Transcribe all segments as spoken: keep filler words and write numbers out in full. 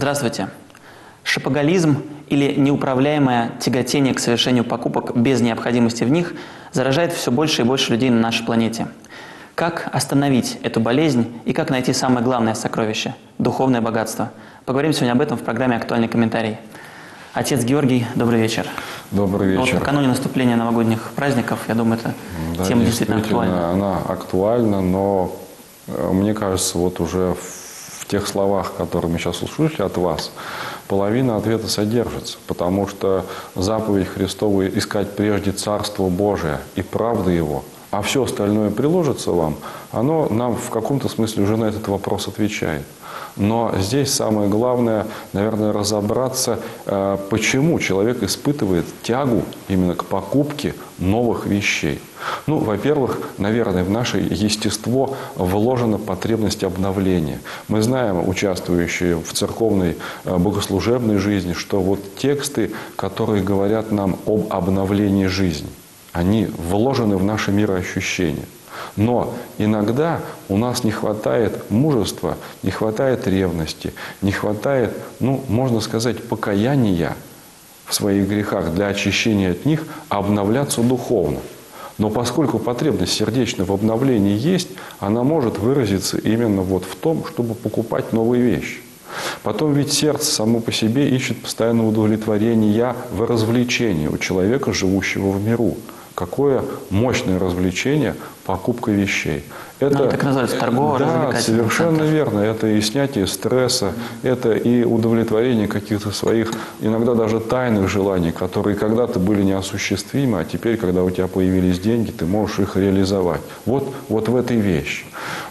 Здравствуйте. Шопоголизм или неуправляемое тяготение к совершению покупок без необходимости в них заражает все больше и больше людей на нашей планете. Как остановить эту болезнь и как найти самое главное сокровище – духовное богатство? Поговорим сегодня об этом в программе «Актуальный комментарий». Отец Георгий, добрый вечер. Добрый вечер. Вот накануне наступления новогодних праздников, я думаю, эта да, тема действительно, действительно актуальна. Она актуальна, но мне кажется, вот уже в тех словах, которые мы сейчас услышали от вас, половина ответа содержится, потому что заповедь Христова – искать прежде Царство Божие и правды Его, а все остальное приложится вам, оно нам в каком-то смысле уже на этот вопрос отвечает. Но здесь самое главное, наверное, разобраться, почему человек испытывает тягу именно к покупке новых вещей. Ну, во-первых, наверное, в наше естество вложена потребность обновления. Мы знаем, участвующие в церковной богослужебной жизни, что вот тексты, которые говорят нам об обновлении жизни, они вложены в наше мироощущение. Но иногда у нас не хватает мужества, не хватает ревности, не хватает, ну, можно сказать, покаяния в своих грехах для очищения от них, обновляться духовно. Но поскольку потребность сердечная в обновлении есть, она может выразиться именно вот в том, чтобы покупать новые вещи. Потом ведь сердце само по себе ищет постоянного удовлетворения в развлечении у человека, живущего в миру. Какое мощное развлечение – покупка вещей. Это, ну, так называется торгово-развлекательный да, совершенно центр. верно. Это и снятие стресса, это и удовлетворение каких-то своих, иногда даже тайных желаний, которые когда-то были неосуществимы, а теперь, когда у тебя появились деньги, ты можешь их реализовать. Вот, вот в этой вещи.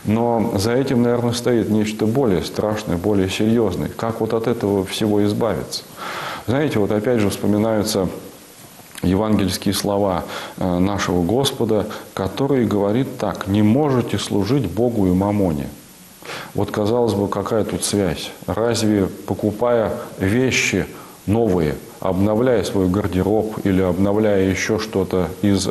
Но за этим, наверное, стоит нечто более страшное, более серьезное. Как вот от этого всего избавиться? Знаете, вот опять же вспоминаются евангельские слова нашего Господа, который говорит так: «Не можете служить Богу и мамоне». Вот, казалось бы, какая тут связь? Разве, покупая вещи новые, обновляя свой гардероб или обновляя еще что-то из,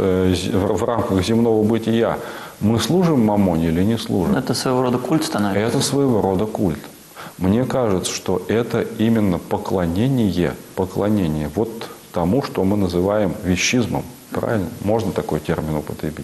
в рамках земного бытия, мы служим мамоне или не служим? Это своего рода культ становится? Это своего рода культ. Мне кажется, что это именно поклонение, поклонение вот тому, что мы называем вещизмом. Правильно? Можно такой термин употребить.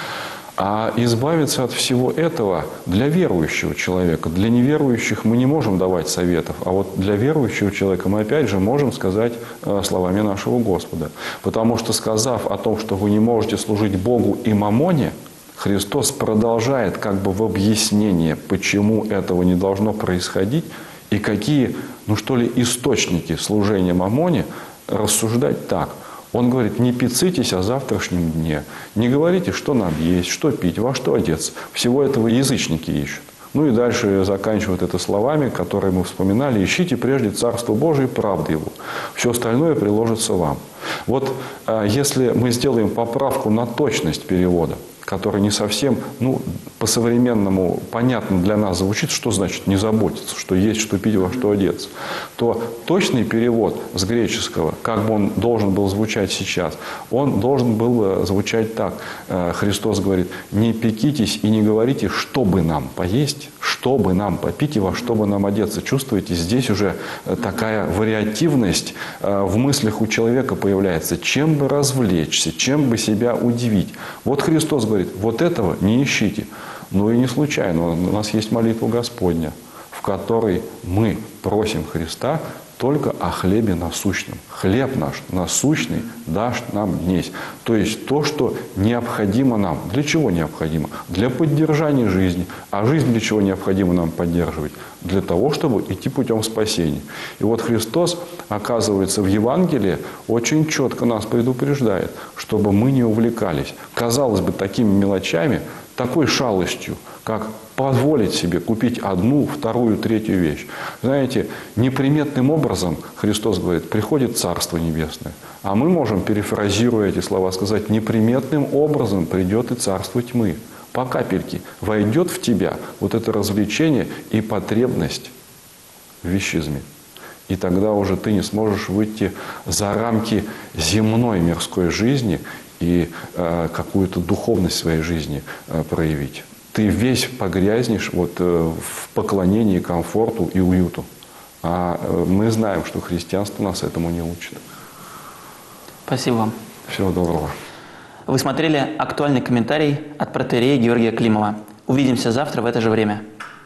А избавиться от всего этого для верующего человека, для неверующих мы не можем давать советов, а вот для верующего человека мы опять же можем сказать словами нашего Господа. Потому что, сказав о том, что вы не можете служить Богу и мамоне, Христос продолжает как бы в объяснение, почему этого не должно происходить и какие, ну что ли, источники служения мамоне, рассуждать так. Он говорит: не пиццитесь о завтрашнем дне, не говорите, что нам есть, что пить, во что одеться. Всего этого язычники ищут. Ну и дальше заканчивают это словами, которые мы вспоминали: ищите прежде Царство Божие и правды Его. Все остальное приложится вам. Вот если мы сделаем поправку на точность перевода, который не совсем, ну, по-современному понятно для нас звучит, что значит не заботиться, что есть, что пить, во что одеться, то точный перевод с греческого, как бы он должен был звучать сейчас, он должен был бы звучать так. Христос говорит: не пекитесь и не говорите, чтобы нам поесть, чтобы нам попить и во что бы нам одеться. Чувствуете, здесь уже такая вариативность в мыслях у человека появляется. Чем бы развлечься, чем бы себя удивить. Вот Христос говорит: вот этого не ищите. Ну и не случайно. У нас есть молитва Господня, в которой мы просим Христа только о хлебе насущном. Хлеб наш насущный дашь нам днесь. То есть то, что необходимо нам. Для чего необходимо? Для поддержания жизни. А жизнь для чего необходимо нам поддерживать? Для того, чтобы идти путем спасения. И вот Христос, оказывается, в Евангелии очень четко нас предупреждает, чтобы мы не увлекались, казалось бы, такими мелочами, такой шалостью, как позволить себе купить одну, вторую, третью вещь. Знаете, неприметным образом, Христос говорит, приходит Царство Небесное. А мы можем, перефразируя эти слова, сказать: неприметным образом придет и Царство Тьмы. По капельке войдет в тебя вот это развлечение и потребность в вещизме. И тогда уже ты не сможешь выйти за рамки земной мирской жизни и э, какую-то духовность своей жизни э, проявить. Ты весь погрязнешь вот, э, в поклонении комфорту и уюту. А мы знаем, что христианство нас этому не учит. Спасибо вам. Всего доброго. Вы смотрели актуальный комментарий от протоиерея Георгия Климова. Увидимся завтра в это же время.